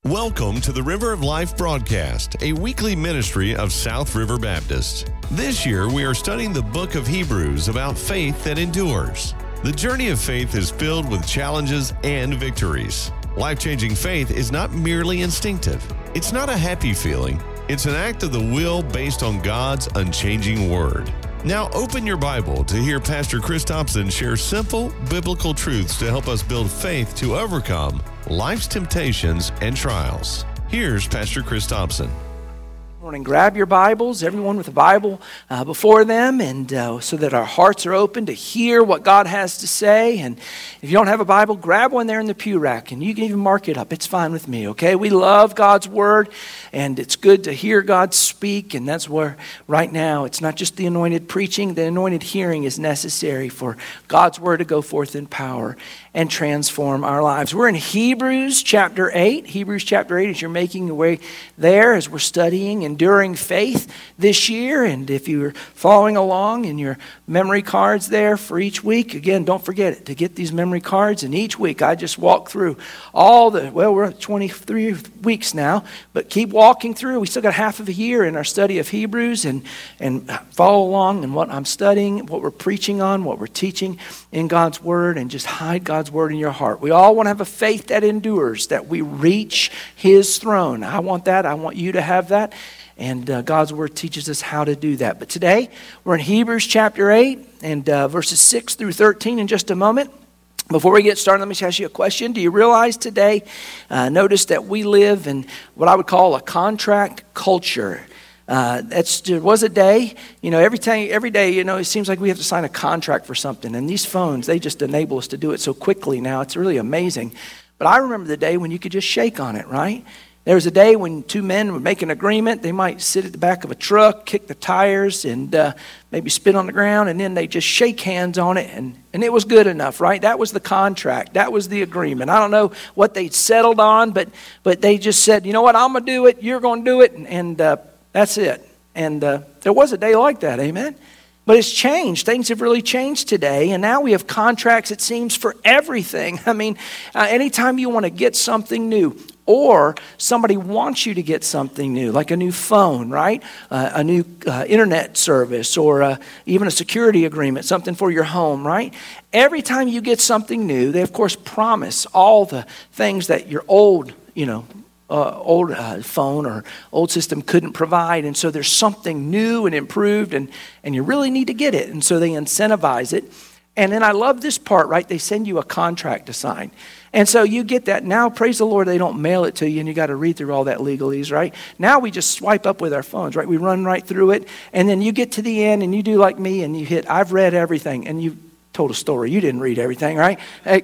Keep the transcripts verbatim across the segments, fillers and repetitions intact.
Welcome to the River of Life broadcast, a weekly ministry of South River Baptist. This year, we are studying the book of Hebrews about faith that endures. The journey of faith is filled with challenges and victories. Life-changing faith is not merely instinctive. It's not a happy feeling. It's an act of the will based on God's unchanging word. Now open your Bible to hear Pastor Chris Thompson share simple biblical truths to help us build faith to overcome life's temptations and trials. Here's Pastor Chris Thompson. Morning. Grab your Bibles, everyone with a Bible uh, before them, and uh, so that our hearts are open to hear what God has to say. And if you don't have a Bible, grab one there in the pew rack, and you can even mark it up. It's fine with me, okay? We love God's Word, and it's good to hear God speak, and that's where right now it's not just the anointed preaching, the anointed hearing is necessary for God's Word to go forth in power and transform our lives. We're in Hebrews chapter eight. Hebrews chapter eight, as you're making your way there, as we're studying enduring faith this year. And if you're following along in your memory cards there for each week, again, don't forget it, to get these memory cards. And each week, I just walk through all the, well, we're at twenty-three weeks now, but keep walking through. We still got half of a year in our study of Hebrews, and, and follow along in what I'm studying, what we're preaching on, what we're teaching in God's Word, and just hide God's Word in your heart. We all want to have a faith that endures, that we reach His throne. I want that. I want you to have that. And uh, God's Word teaches us how to do that. But today, we're in Hebrews chapter eight and uh, verses six through thirteen in just a moment. Before we get started, let me just ask you a question. Do you realize today, uh, notice that we live in what I would call a contract culture? Uh, that's, there was a day, you know, every time, every day, you know, it seems like we have to sign a contract for something. And these phones, they just enable us to do it so quickly now. It's really amazing. But I remember the day when you could just shake on it, right? There was a day when two men would make an agreement. They might sit at the back of a truck, kick the tires, and uh, maybe spit on the ground, and then they just shake hands on it, and, and it was good enough, right? That was the contract. That was the agreement. I don't know what they'd settled on, but but they just said, you know what, I'm going to do it, you're going to do it, and, and uh, that's it. And uh, there was a day like that, amen? But it's changed. Things have really changed today, and now we have contracts, it seems, for everything. I mean, uh, anytime you want to get something new, or somebody wants you to get something new, like a new phone, right? Uh, a new uh, internet service, or uh, even a security agreement, something for your home, right? Every time you get something new, they, of course, promise all the things that your old, you know, uh, old uh, phone or old system couldn't provide. And so there's something new and improved, and, and you really need to get it. And so they incentivize it. And then I love this part, right? They send you a contract to sign. And so you get that. Now, praise the Lord, they don't mail it to you, and you got to read through all that legalese, right? Now we just swipe up with our phones, right? We run right through it, and then you get to the end, and you do like me, and you hit, I've read everything, and you told a story. You didn't read everything, right?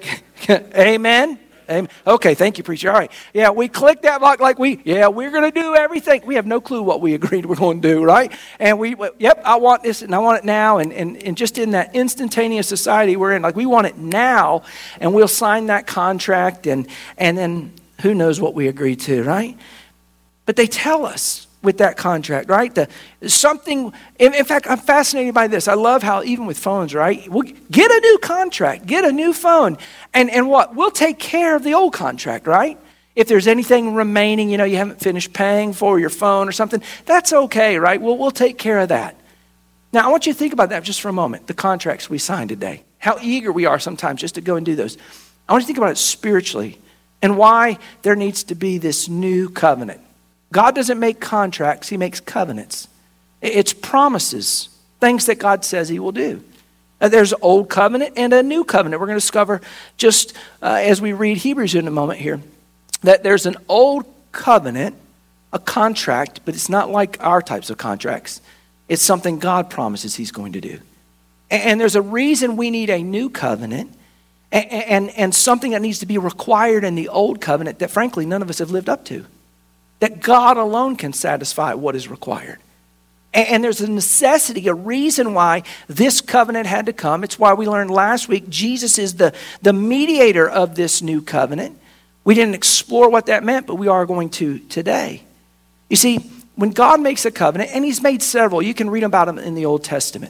Amen? Amen. Okay, thank you, preacher. All right. Yeah, we click that block like we, yeah, we're going to do everything. We have no clue what we agreed we're going to do, right? And we, yep, I want this and I want it now. And, and, and just in that instantaneous society we're in, like we want it now, and we'll sign that contract, and, and then who knows what we agreed to, right? But they tell us with that contract, right? The, something, in, in fact, I'm fascinated by this. I love how even with phones, right? We'll get a new contract, get a new phone. And, and what? We'll take care of the old contract, right? If there's anything remaining, you know, you haven't finished paying for your phone or something, that's okay, right? We'll, we'll take care of that. Now, I want you to think about that just for a moment, the contracts we signed today. How eager we are sometimes just to go and do those. I want you to think about it spiritually and why there needs to be this new covenant. God doesn't make contracts, He makes covenants. It's promises, things that God says He will do. There's an old covenant and a new covenant. We're going to discover just uh, as we read Hebrews in a moment here, that there's an old covenant, a contract, but it's not like our types of contracts. It's something God promises He's going to do. And there's a reason we need a new covenant, and, and, and something that needs to be required in the old covenant that frankly none of us have lived up to. That God alone can satisfy what is required. And there's a necessity, a reason why this covenant had to come. It's why we learned last week Jesus is the, the mediator of this new covenant. We didn't explore what that meant, but we are going to today. You see, when God makes a covenant, and He's made several, you can read about them in the Old Testament.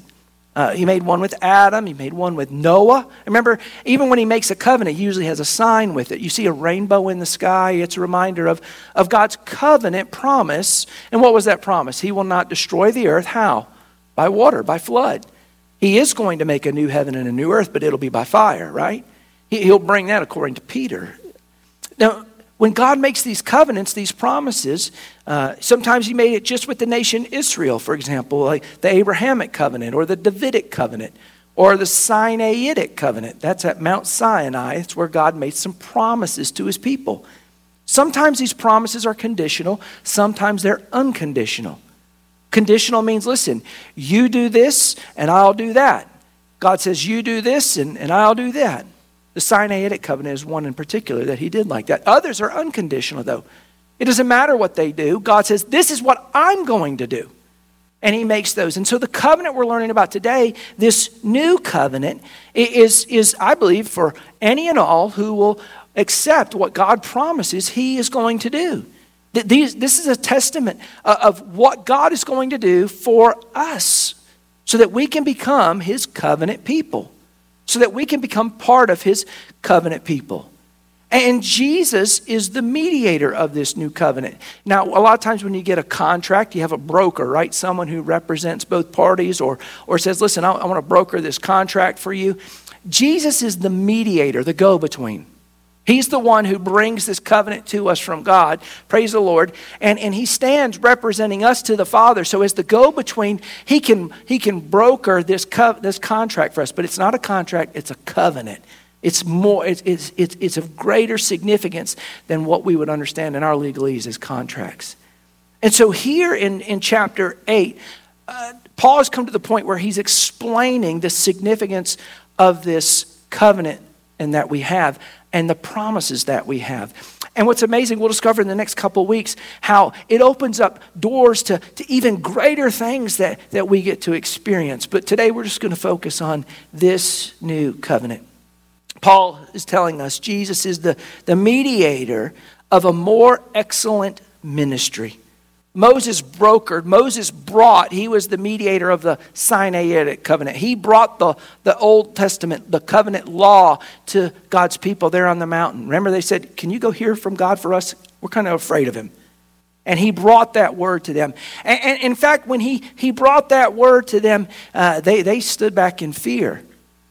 Uh, he made one with Adam. He made one with Noah. Remember, even when he makes a covenant, he usually has a sign with it. You see a rainbow in the sky. It's a reminder of, of God's covenant promise. And what was that promise? He will not destroy the earth. How? By water, by flood. He is going to make a new heaven and a new earth, but it'll be by fire, right? He, he'll bring that according to Peter. Now, when God makes these covenants, these promises, uh, sometimes he made it just with the nation Israel, for example, like the Abrahamic covenant or the Davidic covenant or the Sinaitic covenant. That's at Mount Sinai. It's where God made some promises to his people. Sometimes these promises are conditional. Sometimes they're unconditional. Conditional means, listen, you do this and I'll do that. God says, you do this and, and I'll do that. The Sinaitic covenant is one in particular that he did like that. Others are unconditional, though. It doesn't matter what they do. God says, this is what I'm going to do. And he makes those. And so the covenant we're learning about today, this new covenant, is, is I believe, for any and all who will accept what God promises he is going to do. These, this is a testament of what God is going to do for us so that we can become his covenant people. So that we can become part of his covenant people. And Jesus is the mediator of this new covenant. Now, a lot of times when you get a contract, you have a broker, right? Someone who represents both parties or, or says, listen, I, I want to broker this contract for you. Jesus is the mediator, the go-between. He's the one who brings this covenant to us from God. Praise the Lord. And, and he stands representing us to the Father. So as the go-between, he can, he can broker this, co- this contract for us. But it's not a contract, it's a covenant. It's more. It's, it's, it's, it's of greater significance than what we would understand in our legalese as contracts. And so here in, in chapter eight, uh, Paul has come to the point where he's explaining the significance of this covenant and that we have, and the promises that we have. And what's amazing, we'll discover in the next couple of weeks how it opens up doors to, to even greater things that, that we get to experience. But today we're just going to focus on this new covenant. Paul is telling us Jesus is the, the mediator of a more excellent ministry. Moses brokered, Moses brought, he was the mediator of the Sinaitic covenant. He brought the, the Old Testament, the covenant law to God's people there on the mountain. Remember they said, can you go hear from God for us? We're kind of afraid of him. And he brought that word to them. And, and in fact, when he, he brought that word to them, uh, they, they stood back in fear.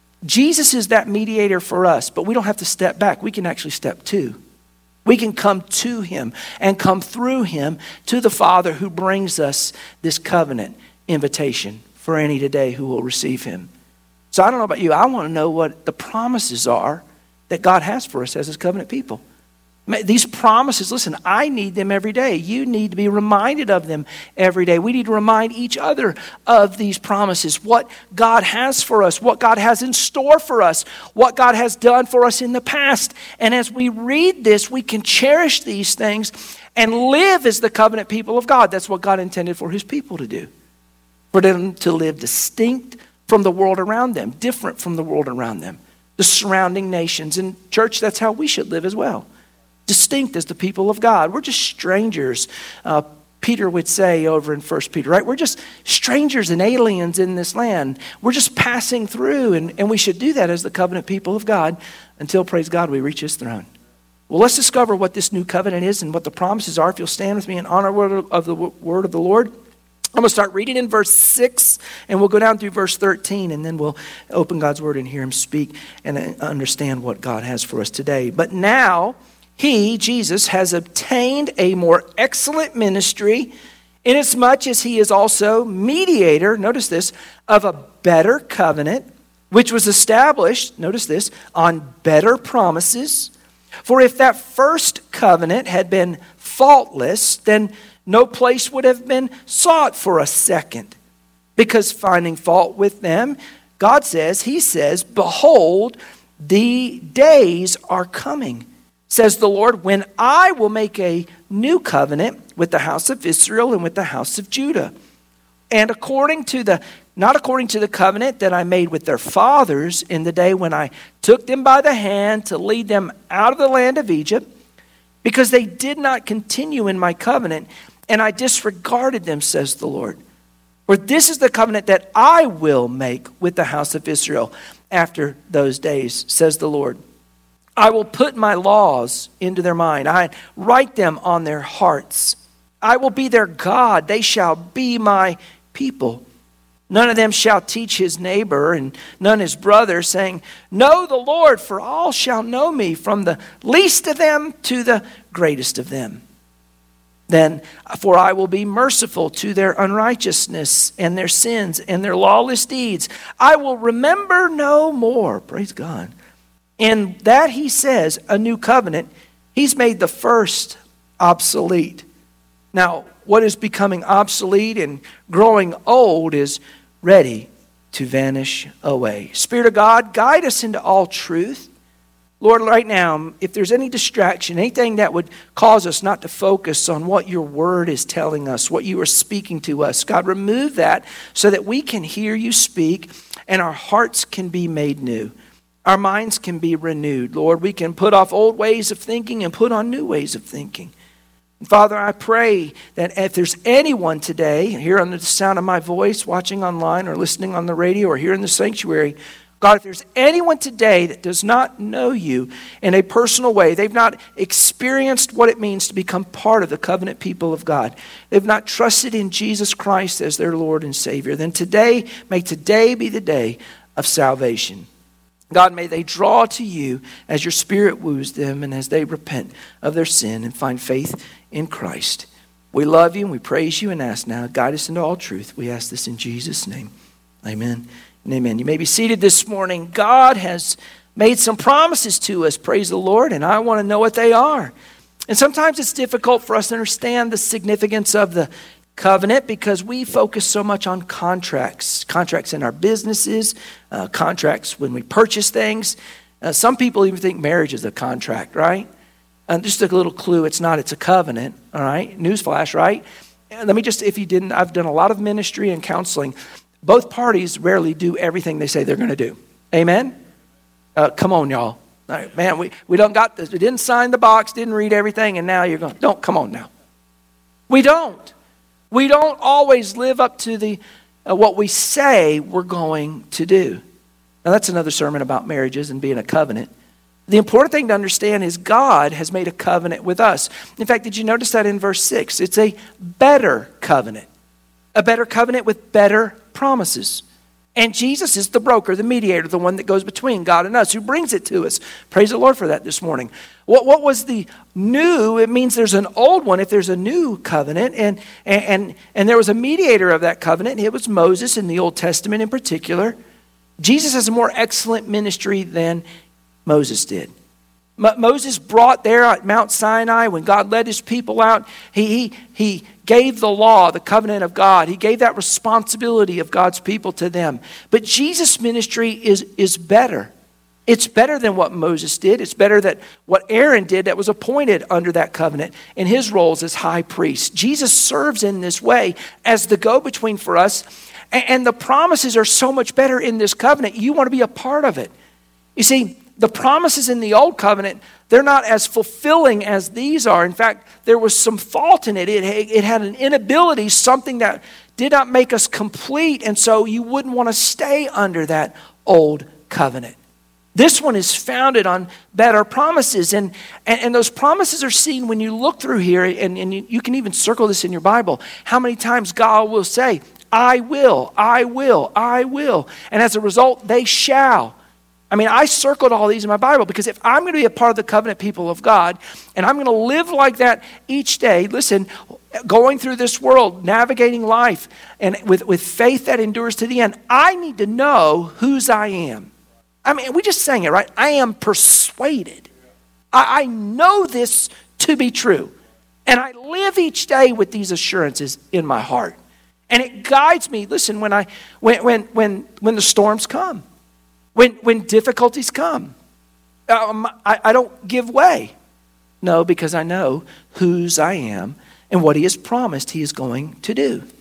Jesus is that mediator for us, but we don't have to step back. We can actually step to. We can come to him and come through him to the Father who brings us this covenant invitation for any today who will receive him. So I don't know about you. I want to know what the promises are that God has for us as his covenant people. These promises, listen, I need them every day. You need to be reminded of them every day. We need to remind each other of these promises, what God has for us, what God has in store for us, what God has done for us in the past. And as we read this, we can cherish these things and live as the covenant people of God. That's what God intended for his people to do, for them to live distinct from the world around them, different from the world around them, the surrounding nations. And church, that's how we should live as well. Distinct as the people of God. We're just strangers. Uh, Peter would say over in First Peter, right? We're just strangers and aliens in this land. We're just passing through, and, and we should do that as the covenant people of God until, praise God, we reach his throne. Well, let's discover what this new covenant is and what the promises are. If you'll stand with me in honor of the word of the Lord. I'm going to start reading in verse six, and we'll go down through verse thirteen, and then we'll open God's word and hear him speak and understand what God has for us today. But now, he, Jesus, has obtained a more excellent ministry inasmuch as he is also mediator, notice this, of a better covenant, which was established, notice this, on better promises. For if that first covenant had been faultless, then no place would have been sought for a second. Because finding fault with them, God says, he says, behold, the days are coming, says the Lord, when I will make a new covenant with the house of Israel and with the house of Judah. And according to the, not according to the covenant that I made with their fathers in the day when I took them by the hand to lead them out of the land of Egypt, because they did not continue in my covenant, and I disregarded them, says the Lord. For this is the covenant that I will make with the house of Israel after those days, says the Lord. I will put my laws into their mind. I write them on their hearts. I will be their God. They shall be my people. None of them shall teach his neighbor and none his brother, saying, know the Lord, for all shall know me, from the least of them to the greatest of them. Then, for I will be merciful to their unrighteousness and their sins and their lawless deeds. I will remember no more. Praise God. In that he says, a new covenant, he's made the first obsolete. Now, what is becoming obsolete and growing old is ready to vanish away. Spirit of God, guide us into all truth. Lord, right now, if there's any distraction, anything that would cause us not to focus on what your word is telling us, what you are speaking to us, God, remove that so that we can hear you speak and our hearts can be made new. Our minds can be renewed. Lord, we can put off old ways of thinking and put on new ways of thinking. And Father, I pray that if there's anyone today, here under the sound of my voice, watching online or listening on the radio or here in the sanctuary, God, if there's anyone today that does not know you in a personal way, they've not experienced what it means to become part of the covenant people of God, they've not trusted in Jesus Christ as their Lord and Savior, then today, may today be the day of salvation. God, may they draw to you as your Spirit woos them and as they repent of their sin and find faith in Christ. We love you and we praise you and ask now, guide us into all truth. We ask this in Jesus' name. Amen. Amen. You may be seated this morning. God has made some promises to us, praise the Lord, and I want to know what they are. And sometimes it's difficult for us to understand the significance of the covenant because we focus so much on contracts, contracts in our businesses, uh, contracts when we purchase things. Uh, some people even think marriage is a contract, right? And just a little clue, it's not, it's a covenant, all right? Newsflash, right? And let me just, if you didn't, I've done a lot of ministry and counseling. Both parties rarely do everything they say they're going to do. Amen? Uh, come on, y'all. All right, man, we, we don't got this. We didn't sign the box, didn't read everything, and now you're going, don't, come on now. We don't. We don't always live up to the uh, what we say we're going to do. Now, that's another sermon about marriages and being a covenant. The important thing to understand is God has made a covenant with us. In fact, did you notice that in verse six? It's a better covenant. A better covenant with better promises. And Jesus is the broker, the mediator, the one that goes between God and us, who brings it to us. Praise the Lord for that this morning. What, what was the new? It means there's an old one if there's a new covenant. And, and, and, and there was a mediator of that covenant. It was Moses in the Old Testament in particular. Jesus has a more excellent ministry than Moses did. Moses brought there at Mount Sinai when God led his people out. He, he, he gave the law, the covenant of God. He gave that responsibility of God's people to them. But Jesus' ministry is, is better. It's better than what Moses did. It's better than what Aaron did that was appointed under that covenant in his roles as high priest. Jesus serves in this way as the go-between for us. And, and the promises are so much better in this covenant. You want to be a part of it. You see, the promises in the old covenant, they're not as fulfilling as these are. In fact, there was some fault in it. It, it had an inability, something that did not make us complete. And so you wouldn't want to stay under that old covenant. This one is founded on better promises. And, and, and those promises are seen when you look through here. And, and you, you can even circle this in your Bible. How many times God will say, I will, I will, I will. And as a result, they shall. I mean, I circled all these in my Bible because if I'm going to be a part of the covenant people of God and I'm going to live like that each day, listen, going through this world, navigating life and with, with faith that endures to the end, I need to know whose I am. I mean, we just sang it, right? I am persuaded. I, I know this to be true. And I live each day with these assurances in my heart. And it guides me, listen, when I when when when when the storms come. When when difficulties come, um, I, I don't give way. No, because I know whose I am and what he has promised he is going to do.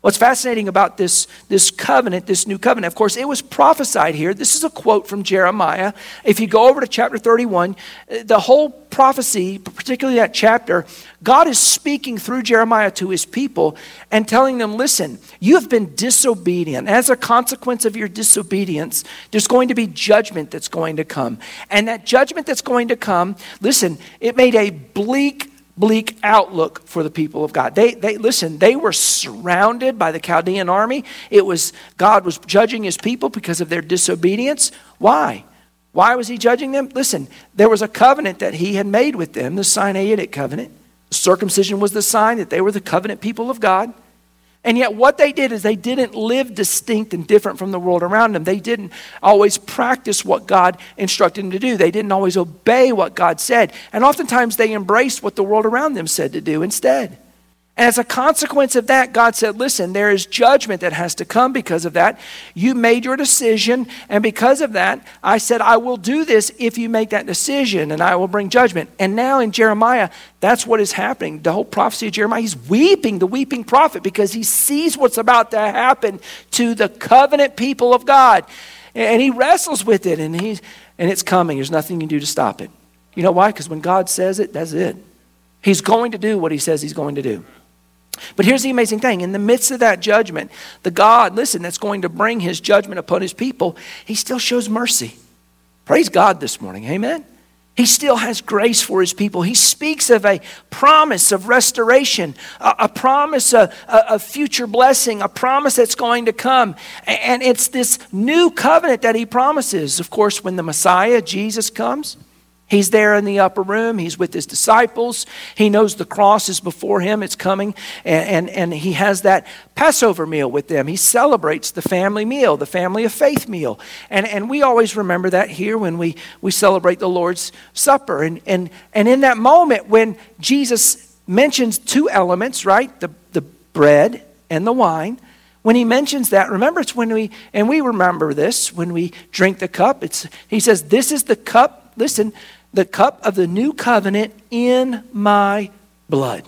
What's fascinating about this, this covenant, this new covenant, of course, it was prophesied here. This is a quote from Jeremiah. If you go over to chapter thirty-one, the whole prophecy, particularly that chapter, God is speaking through Jeremiah to his people and telling them, listen, you have been disobedient. As a consequence of your disobedience, there's going to be judgment that's going to come. And that judgment that's going to come, listen, it made a bleak bleak outlook for the people of God. They, they listen, they were surrounded by the Chaldean army. It was, God was judging his people because of their disobedience. Why? Why was he judging them? Listen, there was a covenant that he had made with them, the Sinaitic covenant. Circumcision was the sign that they were the covenant people of God. And yet what they did is they didn't live distinct and different from the world around them. They didn't always practice what God instructed them to do. They didn't always obey what God said. And oftentimes they embraced what the world around them said to do instead. And as a consequence of that, God said, listen, there is judgment that has to come because of that. You made your decision, and because of that, I said, I will do this if you make that decision, and I will bring judgment. And now in Jeremiah, that's what is happening. The whole prophecy of Jeremiah, he's weeping, the weeping prophet, because he sees what's about to happen to the covenant people of God. And he wrestles with it, and he's and it's coming. There's nothing you can do to stop it. You know why? Because when God says it, that's it. He's going to do what he says he's going to do. But here's the amazing thing. In the midst of that judgment, the God, listen, that's going to bring his judgment upon his people, he still shows mercy. Praise God this morning. Amen. He still has grace for his people. He speaks of a promise of restoration, a, a promise of, of future blessing, a promise that's going to come. And it's this new covenant that he promises. Of course, when the Messiah, Jesus, comes, he's there in the upper room. He's with his disciples. He knows the cross is before him. It's coming. And, and, and he has that Passover meal with them. He celebrates the family meal, the family of faith meal. And, and we always remember that here when we, we celebrate the Lord's Supper. And, and, and in that moment when Jesus mentions two elements, right? The, the bread and the wine. When he mentions that, remember it's when we, and we remember this, when we drink the cup, it's he says, this is the cup, listen, the cup of the new covenant in my blood.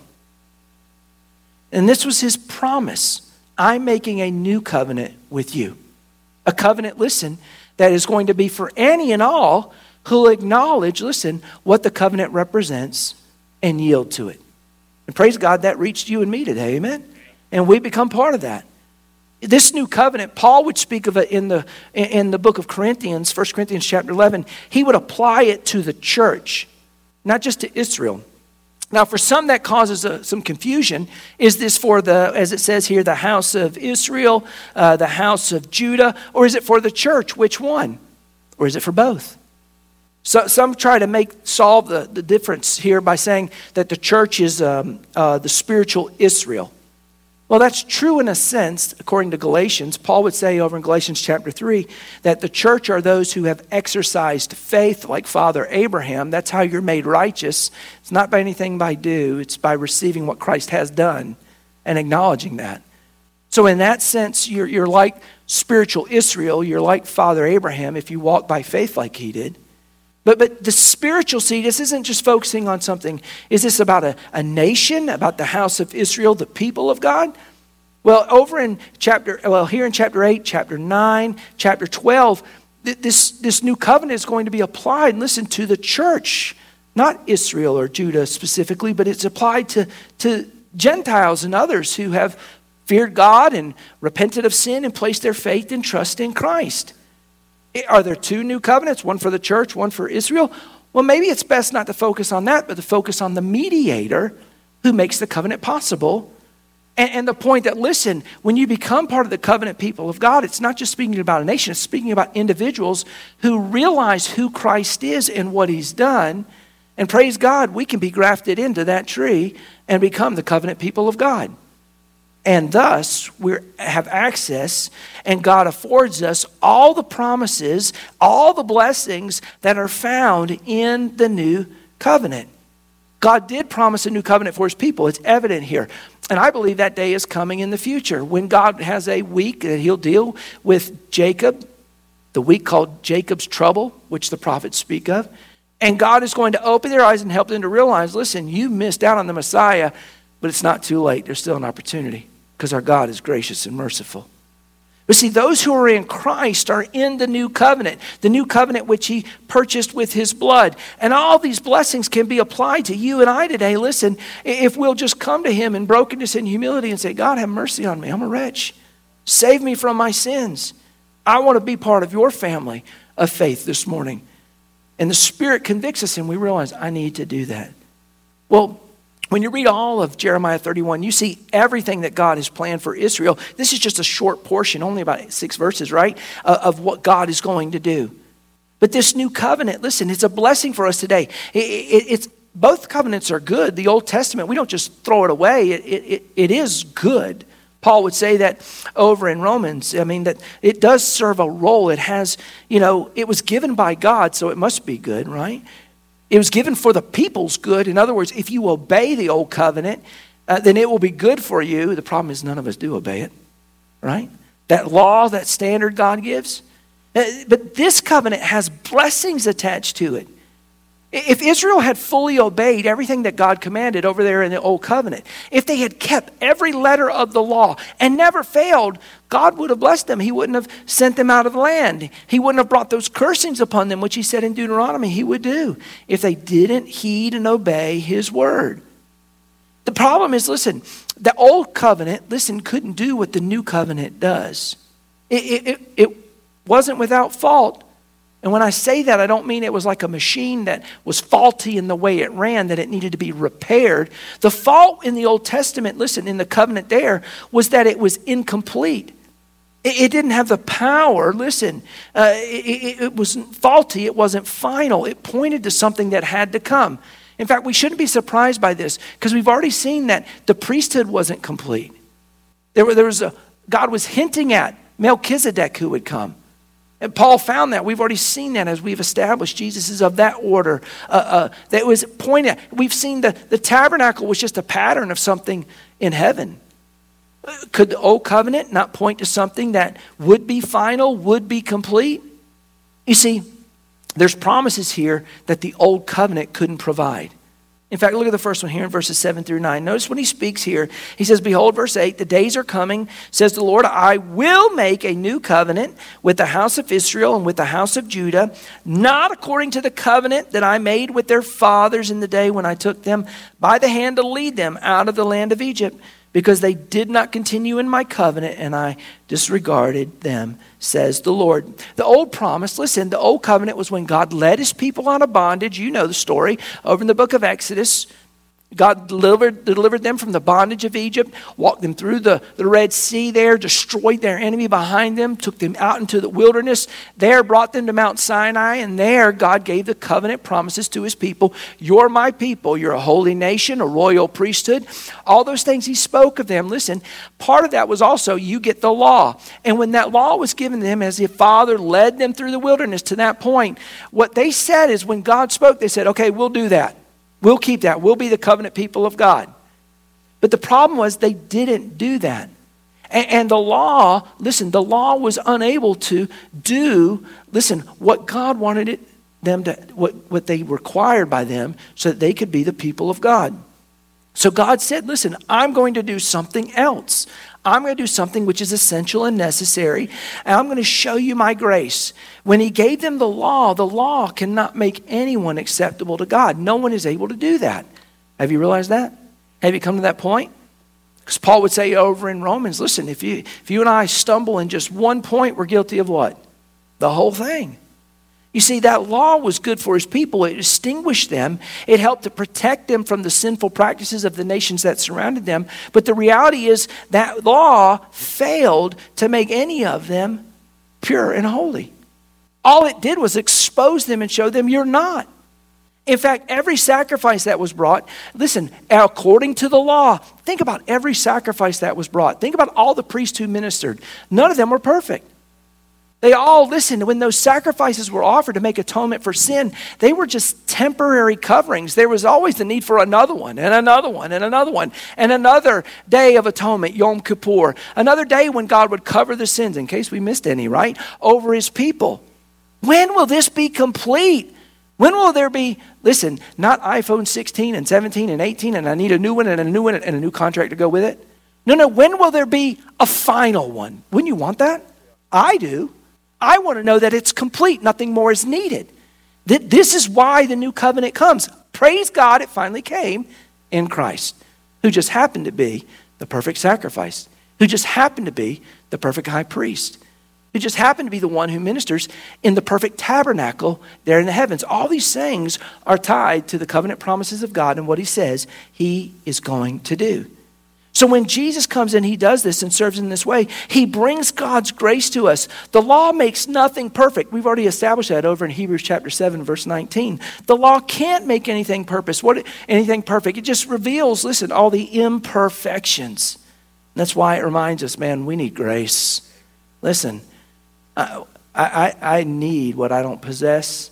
And this was his promise. I'm making a new covenant with you. A covenant, listen, that is going to be for any and all who'll acknowledge, listen, what the covenant represents and yield to it. And praise God, that reached you and me today, amen? And we become part of that. This new covenant, Paul would speak of it in the in the book of Corinthians, First Corinthians chapter eleven. He would apply it to the church, not just to Israel. Now, for some that causes uh, some confusion. Is this for the, as it says here, the house of Israel, uh, the house of Judah, or is it for the church? Which one? Or is it for both? So some try to make solve the, the difference here by saying that the church is um, uh, the spiritual Israel. Well, that's true in a sense, according to Galatians. Paul would say over in Galatians chapter three that the church are those who have exercised faith like Father Abraham. That's how you're made righteous. It's not by anything by do. It's by receiving what Christ has done and acknowledging that. So in that sense, you're, you're like spiritual Israel. You're like Father Abraham if you walk by faith like he did. But but the spiritual seed, this isn't just focusing on something. Is this about a, a nation, about the house of Israel, the people of God? Well, over in chapter, well, here in chapter eight, chapter nine, chapter twelve, th- this, this new covenant is going to be applied, listen, to the church. Not Israel or Judah specifically, but it's applied to, to Gentiles and others who have feared God and repented of sin and placed their faith and trust in Christ. Are there two new covenants, one for the church, one for Israel? Well, maybe it's best not to focus on that, but to focus on the mediator who makes the covenant possible. And, and the point that, listen, when you become part of the covenant people of God, it's not just speaking about a nation, it's speaking about individuals who realize who Christ is and what he's done. And praise God, we can be grafted into that tree and become the covenant people of God. And thus, we have access, and God affords us all the promises, all the blessings that are found in the new covenant. God did promise a new covenant for his people. It's evident here. And I believe that day is coming in the future when God has a week that he'll deal with Jacob, the week called Jacob's trouble, which the prophets speak of. And God is going to open their eyes and help them to realize, listen, you missed out on the Messiah, but it's not too late. There's still an opportunity. Because our God is gracious and merciful. But see, those who are in Christ are in the new covenant, the new covenant which he purchased with his blood. And all these blessings can be applied to you and I today. Listen, if we'll just come to him in brokenness and humility and say, God, have mercy on me. I'm a wretch. Save me from my sins. I want to be part of your family of faith this morning. And the Spirit convicts us and we realize, I need to do that. Well, when you read all of Jeremiah thirty-one, you see everything that God has planned for Israel. This is just a short portion, only about six verses, right, of what God is going to do. But this new covenant, listen, it's a blessing for us today. It, it, it's both covenants are good. The Old Testament, we don't just throw it away. It, it, it is good. Paul would say that over in Romans. I mean, that it does serve a role. It has, you know, it was given by God, so it must be good, right? It was given for the people's good. In other words, if you obey the old covenant, uh, then it will be good for you. The problem is none of us do obey it, right? That law, that standard God gives. Uh, but this covenant has blessings attached to it. If Israel had fully obeyed everything that God commanded over there in the old covenant, if they had kept every letter of the law and never failed, God would have blessed them. He wouldn't have sent them out of the land. He wouldn't have brought those cursings upon them, which he said in Deuteronomy he would do if they didn't heed and obey his word. The problem is, listen, the old covenant, listen, couldn't do what the new covenant does. It, it, it, it wasn't without fault. And when I say that, I don't mean it was like a machine that was faulty in the way it ran, that it needed to be repaired. The fault in the Old Testament, listen, in the covenant there, was that it was incomplete. It, it didn't have the power, listen, uh, it, it, it was faulty, it wasn't final. It pointed to something that had to come. In fact, we shouldn't be surprised by this, because we've already seen that the priesthood wasn't complete. There, were, there was a, God was hinting at Melchizedek who would come. And Paul found that. We've already seen that as we've established Jesus is of that order. Uh, uh, that was pointed at. We've seen the, the tabernacle was just a pattern of something in heaven. Could the old covenant not point to something that would be final, would be complete? You see, there's promises here that the old covenant couldn't provide. In fact, look at the first one here in verses seven through nine. Notice when he speaks here, he says, behold, verse eight, the days are coming, says the Lord, I will make a new covenant with the house of Israel and with the house of Judah, not according to the covenant that I made with their fathers in the day when I took them by the hand to lead them out of the land of Egypt, because they did not continue in my covenant and I disregarded them, says the Lord. The old promise, listen, the old covenant was when God led his people out of bondage. You know the story over in the book of Exodus. God delivered, delivered them from the bondage of Egypt, walked them through the, the Red Sea there, destroyed their enemy behind them, took them out into the wilderness, there brought them to Mount Sinai, and there God gave the covenant promises to his people. You're my people. You're a holy nation, a royal priesthood. All those things he spoke of them. Listen, part of that was also you get the law. And when that law was given to them as the Father led them through the wilderness to that point, what they said is when God spoke, they said, okay, we'll do that. We'll keep that. We'll be the covenant people of God. But the problem was they didn't do that. And, and the law, listen, the law was unable to do, listen, what God wanted it, them to, what, what they required by them so that they could be the people of God. So God said, listen, I'm going to do something else. I'm going to do something which is essential and necessary, and I'm going to show you my grace. When he gave them the law, the law cannot make anyone acceptable to God. No one is able to do that. Have you realized that? Have you come to that point? Because Paul would say over in Romans, listen, if you, if you and I stumble in just one point, we're guilty of what? The whole thing. You see, that law was good for his people. It distinguished them. It helped to protect them from the sinful practices of the nations that surrounded them. But the reality is that law failed to make any of them pure and holy. All it did was expose them and show them you're not. In fact, every sacrifice that was brought, listen, according to the law, think about every sacrifice that was brought. Think about all the priests who ministered. None of them were perfect. They all, listen, when those sacrifices were offered to make atonement for sin, they were just temporary coverings. There was always the need for another one and another one and another one and another day of atonement, Yom Kippur. Another day when God would cover the sins, in case we missed any, right, over his people. When will this be complete? When will there be, listen, not iPhone sixteen and seventeen and eighteen and I need a new one and a new one and a new contract to go with it? No, no, when will there be a final one? Wouldn't you want that? I do. I want to know that it's complete. Nothing more is needed. That this is why the new covenant comes. Praise God, it finally came in Christ, who just happened to be the perfect sacrifice, who just happened to be the perfect high priest, who just happened to be the one who ministers in the perfect tabernacle there in the heavens. All these things are tied to the covenant promises of God and what he says he is going to do. So when Jesus comes in, he does this and serves in this way. He brings God's grace to us. The law makes nothing perfect. We've already established that over in Hebrews chapter seven, verse nineteen. The law can't make anything purpose. What anything perfect? It just reveals, listen, all the imperfections. And that's why it reminds us, man, we need grace. Listen, I, I, I need what I don't possess.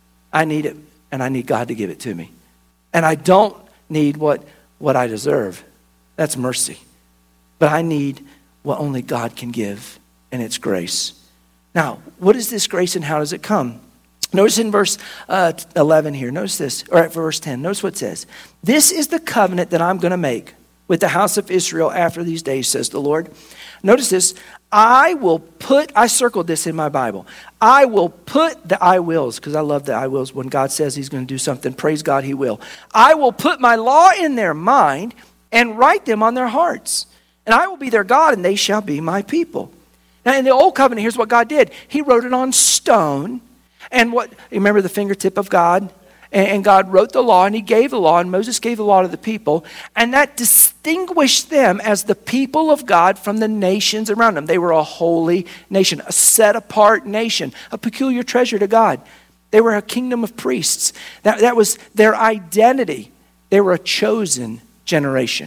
I need it, and I need God to give it to me. And I don't need what, what I deserve. That's mercy. But I need what only God can give, and it's grace. Now, what is this grace and how does it come? Notice in verse uh, eleven here, notice this, or at verse ten, notice what it says. This is the covenant that I'm going to make with the house of Israel after these days, says the Lord. Notice this, I will put, I circled this in my Bible. I will put the I wills, because I love the I wills. When God says he's going to do something, praise God, he will. I will put my law in their mind and write them on their hearts. And I will be their God, and they shall be my people. Now, in the old covenant, here's what God did. He wrote it on stone. And what, remember the fingertip of God? And God wrote the law, and he gave the law, and Moses gave the law to the people. And that distinguished them as the people of God from the nations around them. They were a holy nation, a set-apart nation, a peculiar treasure to God. They were a kingdom of priests. That, that was their identity. They were a chosen generation.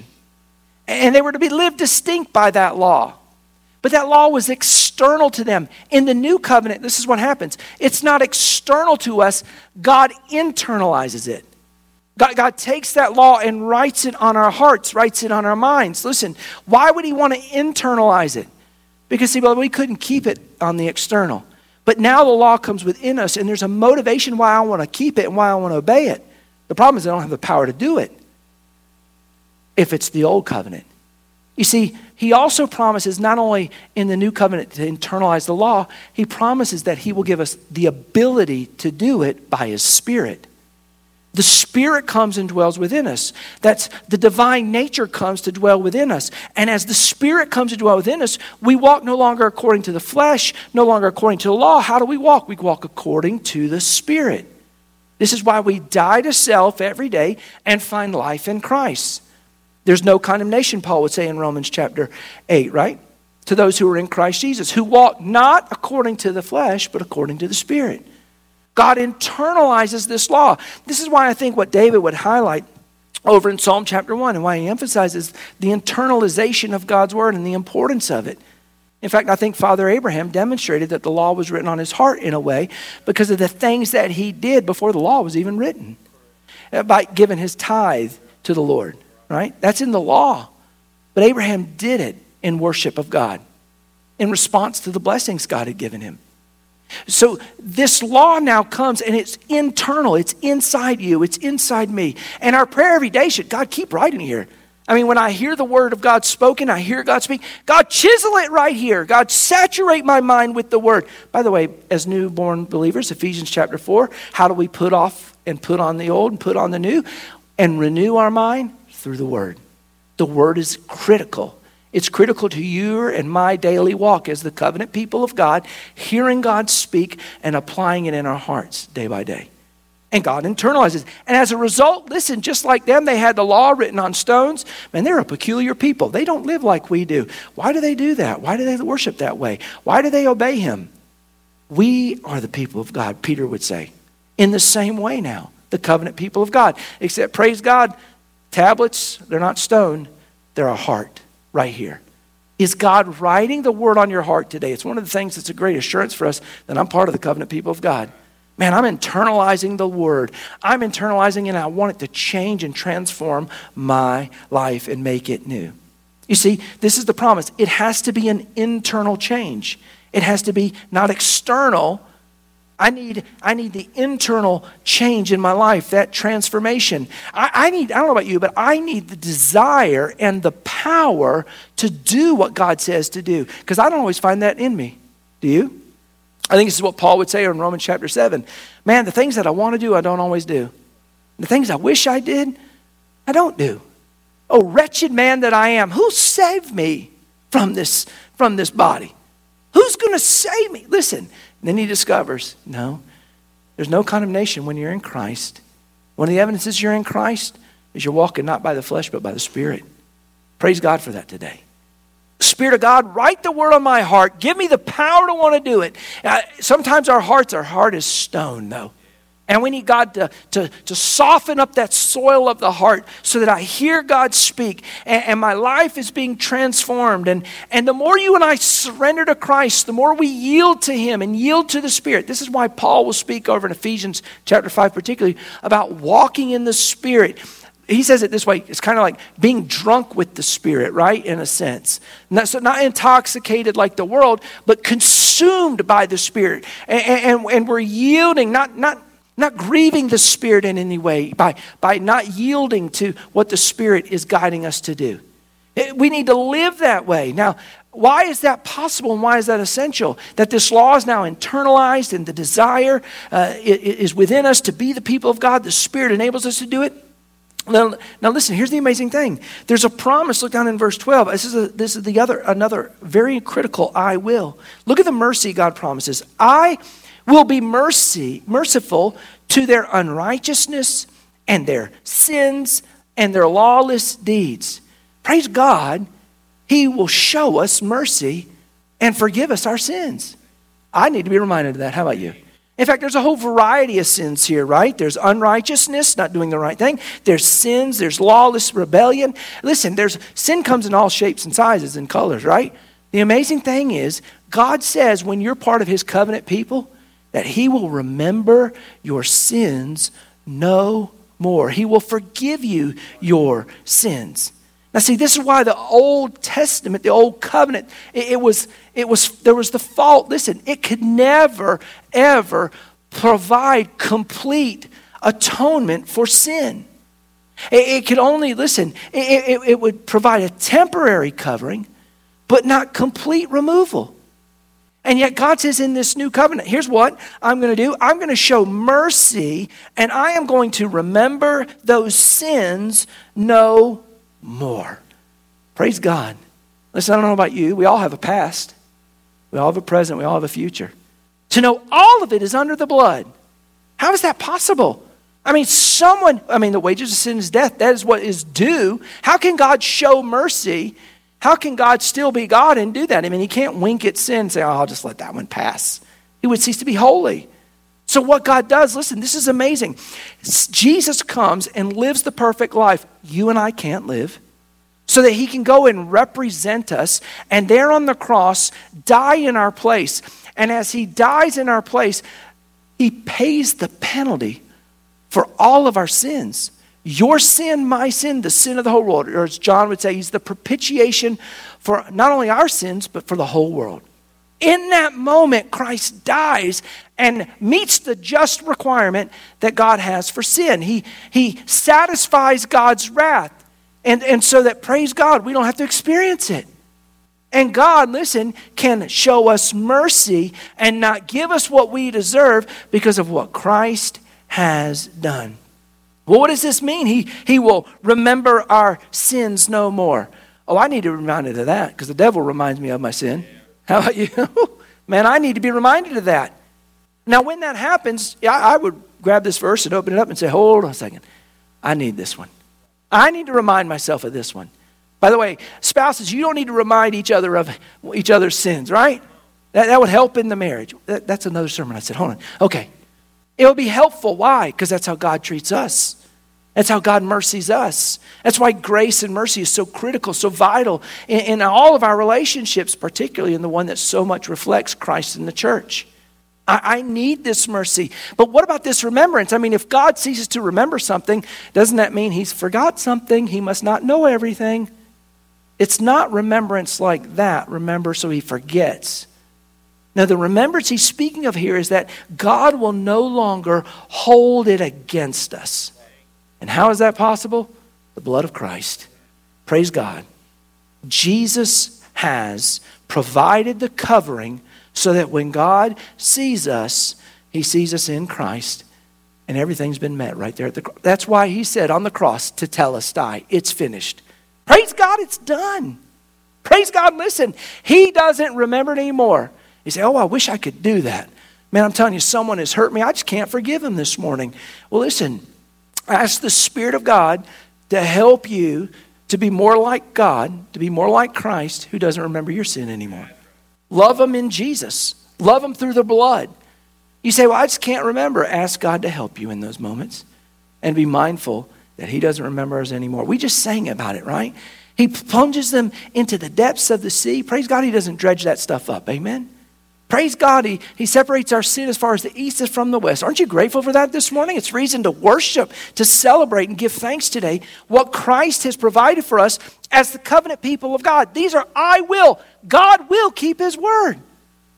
And they were to be lived distinct by that law. But that law was external to them. In the new covenant, this is what happens. It's not external to us. God internalizes it. God, God takes that law and writes it on our hearts, writes it on our minds. Listen, why would he want to internalize it? Because see, well, we couldn't keep it on the external. But now the law comes within us, and there's a motivation why I want to keep it and why I want to obey it. The problem is I don't have the power to do it if it's the old covenant. You see, he also promises not only in the new covenant to internalize the law, he promises that he will give us the ability to do it by his Spirit. The Spirit comes and dwells within us. That's the divine nature comes to dwell within us. And as the Spirit comes to dwell within us, we walk no longer according to the flesh, no longer according to the law. How do we walk? We walk according to the Spirit. This is why we die to self every day and find life in Christ. There's no condemnation, Paul would say in Romans chapter eight, right? To those who are in Christ Jesus, who walk not according to the flesh, but according to the Spirit. God internalizes this law. This is why I think what David would highlight over in Psalm chapter one and why he emphasizes the internalization of God's word and the importance of it. In fact, I think Father Abraham demonstrated that the law was written on his heart in a way because of the things that he did before the law was even written. By giving his tithe to the Lord. Right? That's in the law. But Abraham did it in worship of God, in response to the blessings God had given him. So this law now comes and it's internal. It's inside you. It's inside me. And our prayer every day should, God, keep writing here. I mean, when I hear the word of God spoken, I hear God speak. God, chisel it right here. God, saturate my mind with the word. By the way, as newborn believers, Ephesians chapter four, how do we put off and put on the old and put on the new and renew our mind? Through the word. The word is critical. It's critical to your and my daily walk as the covenant people of God, hearing God speak and applying it in our hearts day by day. And God internalizes. And as a result, listen, just like them, they had the law written on stones. Man, they're a peculiar people. They don't live like we do. Why do they do that? Why do they worship that way? Why do they obey him? We are the people of God, Peter would say. In the same way now, the covenant people of God. Except, praise God, tablets, they're not stone, they're a heart right here. Is God writing the word on your heart today? It's one of the things that's a great assurance for us that I'm part of the covenant people of God. Man, I'm internalizing the word. I'm internalizing it and I want it to change and transform my life and make it new. You see, this is the promise. It has to be an internal change. It has to be not external, I need, I need the internal change in my life, that transformation. I, I need, I don't know about you, but I need the desire and the power to do what God says to do. Because I don't always find that in me. Do you? I think this is what Paul would say in Romans chapter seven. Man, the things that I want to do, I don't always do. The things I wish I did, I don't do. Oh, wretched man that I am, who saved me from this, from this body? Who's going to save me? Listen. Then he discovers, no, there's no condemnation when you're in Christ. One of the evidences you're in Christ is you're walking not by the flesh, but by the Spirit. Praise God for that today. Spirit of God, write the word on my heart. Give me the power to want to do it. Uh, sometimes our hearts are hard as stone, though. And we need God to, to, to soften up that soil of the heart so that I hear God speak and, and my life is being transformed. And, and the more you and I surrender to Christ, the more we yield to Him and yield to the Spirit. This is why Paul will speak over in Ephesians chapter five particularly about walking in the Spirit. He says it this way, it's kind of like being drunk with the Spirit, right, in a sense. Not, so not intoxicated like the world, but consumed by the Spirit. And, and, and we're yielding, not not. Not grieving the Spirit in any way by, by not yielding to what the Spirit is guiding us to do. We need to live that way. Now, why is that possible and why is that essential? That this law is now internalized and the desire uh, is within us to be the people of God. The Spirit enables us to do it. Now, now listen, here's the amazing thing. There's a promise. Look down in verse twelve. This is, a, this is the other another very critical I will. Look at the mercy God promises. I will be mercy, merciful to their unrighteousness and their sins and their lawless deeds. Praise God, He will show us mercy and forgive us our sins. I need to be reminded of that. How about you? In fact, there's a whole variety of sins here, right? There's unrighteousness, not doing the right thing. There's sins, there's lawless rebellion. Listen, there's sin comes in all shapes and sizes and colors, right? The amazing thing is, God says when you're part of His covenant people, that He will remember your sins no more. He will forgive you your sins. Now see, this is why the Old Testament, the Old Covenant, it, it was, it was, there was the fault. Listen, it could never, ever provide complete atonement for sin. It, it could only, listen, it, it, it would provide a temporary covering, but not complete removal. And yet God says in this new covenant, here's what I'm going to do. I'm going to show mercy, and I am going to remember those sins no more. Praise God. Listen, I don't know about you. We all have a past. We all have a present. We all have a future. To know all of it is under the blood. How is that possible? I mean, someone, I mean, the wages of sin is death. That is what is due. How can God show mercy? How can God still be God and do that? I mean, He can't wink at sin and say, oh, I'll just let that one pass. He would cease to be holy. So what God does, listen, this is amazing. Jesus comes and lives the perfect life you and I can't live, so that He can go and represent us and there on the cross die in our place. And as He dies in our place, He pays the penalty for all of our sins. Your sin, my sin, the sin of the whole world. Or as John would say, He's the propitiation for not only our sins, but for the whole world. In that moment, Christ dies and meets the just requirement that God has for sin. He, he satisfies God's wrath. And, and so that, praise God, we don't have to experience it. And God, listen, can show us mercy and not give us what we deserve because of what Christ has done. Well, what does this mean? He, he will remember our sins no more. Oh, I need to be reminded of that because the devil reminds me of my sin. How about you? Man, I need to be reminded of that. Now, when that happens, I, I would grab this verse and open it up and say, hold on a second. I need this one. I need to remind myself of this one. By the way, spouses, you don't need to remind each other of each other's sins, right? That, that would help in the marriage. That, that's another sermon. I said, hold on. Okay. It will be helpful. Why? Because that's how God treats us. That's how God mercies us. That's why grace and mercy is so critical, so vital in, in all of our relationships, particularly in the one that so much reflects Christ in the church. I, I need this mercy. But what about this remembrance? I mean, if God ceases to remember something, doesn't that mean He's forgot something? He must not know everything. It's not remembrance like that. Remember, so He forgets. Now, the remembrance he's speaking of here is that God will no longer hold it against us. And how is that possible? The blood of Christ. Praise God. Jesus has provided the covering so that when God sees us, he sees us in Christ, and everything's been met right there at the cross. That's why he said on the cross, tetelestai, it's finished. Praise God, it's done. Praise God, listen, he doesn't remember it anymore. You say, oh, I wish I could do that. Man, I'm telling you, someone has hurt me. I just can't forgive him this morning. Well, listen, ask the Spirit of God to help you to be more like God, to be more like Christ, who doesn't remember your sin anymore. Love him in Jesus. Love him through the blood. You say, well, I just can't remember. Ask God to help you in those moments. And be mindful that he doesn't remember us anymore. We just sang about it, right? He plunges them into the depths of the sea. Praise God, he doesn't dredge that stuff up. Amen? Praise God, he, he separates our sin as far as the east is from the west. Aren't you grateful for that this morning? It's reason to worship, to celebrate, and give thanks today. What Christ has provided for us as the covenant people of God. These are I will. God will keep his word. And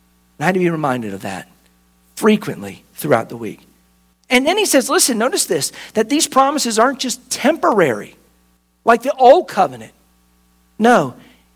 I had to be reminded of that frequently throughout the week. And then he says, listen, notice this, that these promises aren't just temporary, like the old covenant. No.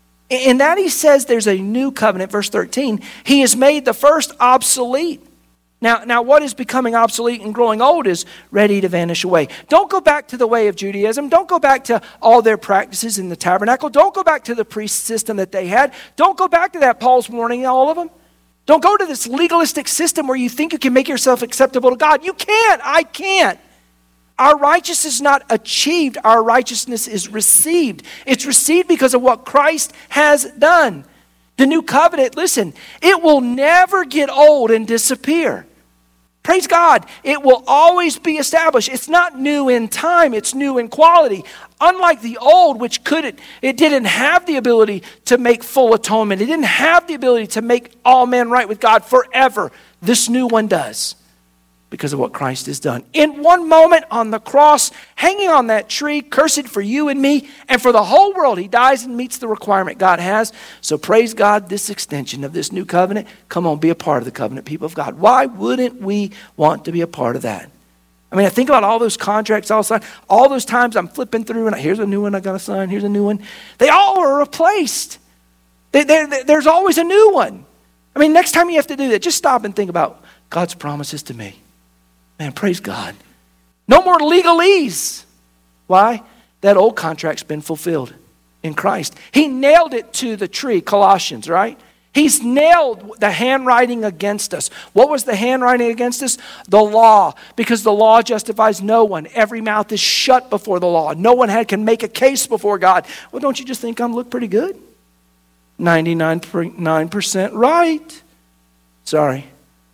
In that he says there's a new covenant, verse thirteen. He has made the first obsolete. Now, now what is becoming obsolete and growing old is ready to vanish away. Don't go back to the way of Judaism. Don't go back to all their practices in the tabernacle. Don't go back to the priest system that they had. Don't go back to that. Paul's warning all of them. Don't go to this legalistic system where you think you can make yourself acceptable to God. You can't. I can't. Our righteousness is not achieved. Our righteousness is received. It's received because of what Christ has done. The new covenant, listen, it will never get old and disappear. Praise God. It will always be established. It's not new in time. It's new in quality. Unlike the old, which couldn't, it didn't have the ability to make full atonement. It didn't have the ability to make all men right with God forever. This new one does, because of what Christ has done. In one moment on the cross, hanging on that tree, cursed for you and me, and for the whole world, he dies and meets the requirement God has. So praise God, this extension of this new covenant, come on, be a part of the covenant people of God. Why wouldn't we want to be a part of that? I mean, I think about all those contracts all signed, all those times I'm flipping through and here's a new one I got to sign, here's a new one. They all are replaced. They, they, they, there's always a new one. I mean, next time you have to do that, just stop and think about God's promises to me. Man, praise God. No more legalese. Why? That old contract's been fulfilled in Christ. He nailed it to the tree, Colossians, right? He's nailed the handwriting against us. What was the handwriting against us? The law. Because the law justifies no one. Every mouth is shut before the law. No one had, can make a case before God. Well, don't you just think I'm look pretty good? ninety-nine point nine percent right. Sorry.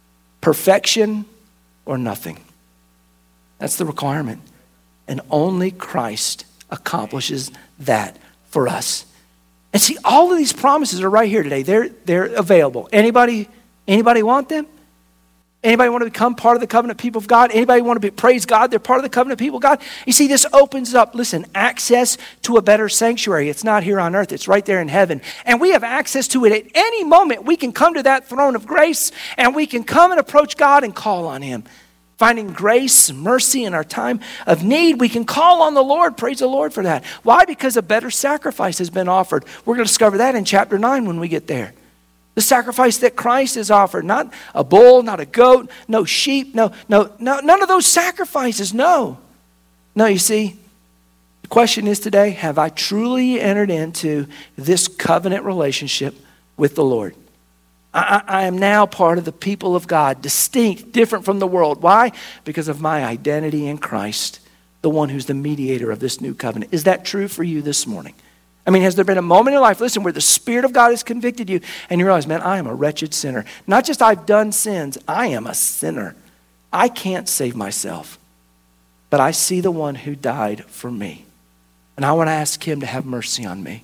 Perfection or nothing. That's the requirement. And only Christ accomplishes that for us. And see, all of these promises are right here today. They're, they're available. Anybody, anybody want them? Anybody want to become part of the covenant people of God? Anybody want to be, praise God, they're part of the covenant people of God? You see, this opens up, listen, access to a better sanctuary. It's not here on earth. It's right there in heaven. And we have access to it at any moment. We can come to that throne of grace and we can come and approach God and call on him. Finding grace and mercy in our time of need, we can call on the Lord. Praise the Lord for that. Why? Because a better sacrifice has been offered. We're going to discover that in chapter nine when we get there. The sacrifice that Christ has offered, not a bull, not a goat, no sheep, no, no, no, none of those sacrifices, no. No, you see, the question is today, have I truly entered into this covenant relationship with the Lord? I, I am now part of the people of God, distinct, different from the world. Why? Because of my identity in Christ, the one who's the mediator of this new covenant. Is that true for you this morning? I mean, has there been a moment in your life, listen, where the Spirit of God has convicted you and you realize, man, I am a wretched sinner. Not just I've done sins, I am a sinner. I can't save myself. But I see the one who died for me. And I want to ask him to have mercy on me.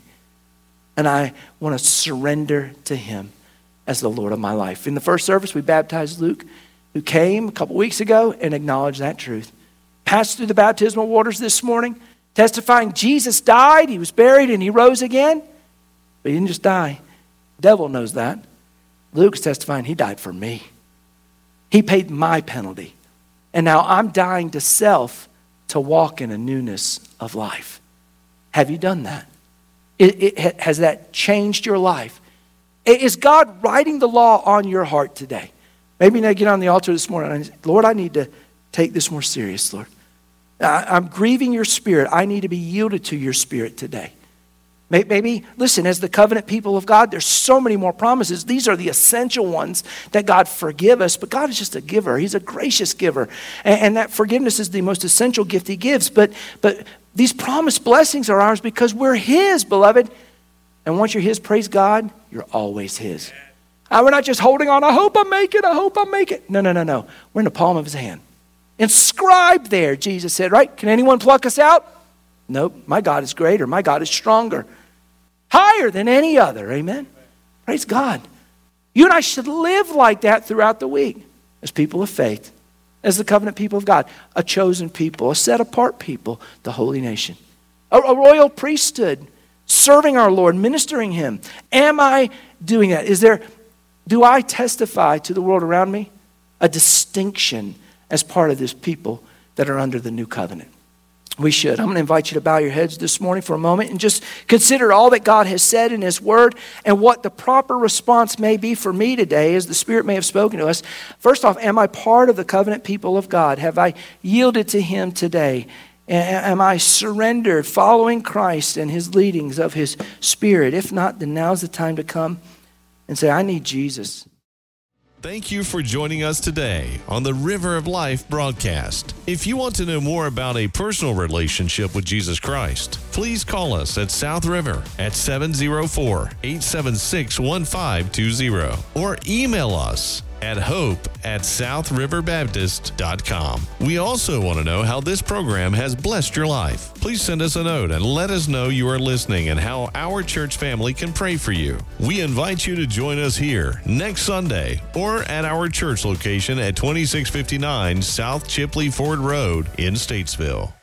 And I want to surrender to him as the Lord of my life. In the first service, we baptized Luke, who came a couple weeks ago and acknowledged that truth. Passed through the baptismal waters this morning, testifying Jesus died, he was buried, and he rose again. But he didn't just die. The devil knows that. Luke's testifying, he died for me. He paid my penalty. And now I'm dying to self to walk in a newness of life. Have you done that? It, it, has that changed your life? Is God writing the law on your heart today? Maybe you get on the altar this morning and say, Lord, I need to take this more serious, Lord. I, I'm grieving your spirit. I need to be yielded to your spirit today. Maybe, listen, as the covenant people of God, there's so many more promises. These are the essential ones that God forgive us, but God is just a giver. He's a gracious giver. And, and that forgiveness is the most essential gift he gives. But, but these promised blessings are ours because we're his, beloved. And once you're his, praise God, you're always his. Uh, we're not just holding on, I hope I make it, I hope I make it. No, no, no, no. We're in the palm of his hand. Inscribed there, Jesus said, right? Can anyone pluck us out? Nope. My God is greater. My God is stronger. Higher than any other. Amen. Praise God. You and I should live like that throughout the week as people of faith, as the covenant people of God, a chosen people, a set apart people, the holy nation, a, a royal priesthood, serving our Lord, ministering him. Am I doing that? Is there, do I testify to the world around me a distinction as part of this people that are under the new covenant? We should. I'm going to invite you to bow your heads this morning for a moment and just consider all that God has said in his word and what the proper response may be for me today as the Spirit may have spoken to us. First off, am I part of the covenant people of God? Have I yielded to him today? Am I surrendered, following Christ and his leadings of his Spirit? If not, then now's the time to come and say, I need Jesus. Thank you for joining us today on the River of Life broadcast. If you want to know more about a personal relationship with Jesus Christ, please call us at South River at seven oh four, eight seven six, one five two zero or email us at hope at south river baptist dot com. We also want to know how this program has blessed your life. Please send us a note and let us know you are listening and how our church family can pray for you. We invite you to join us here next Sunday or at our church location at twenty-six fifty-nine South Chipley Ford Road in Statesville.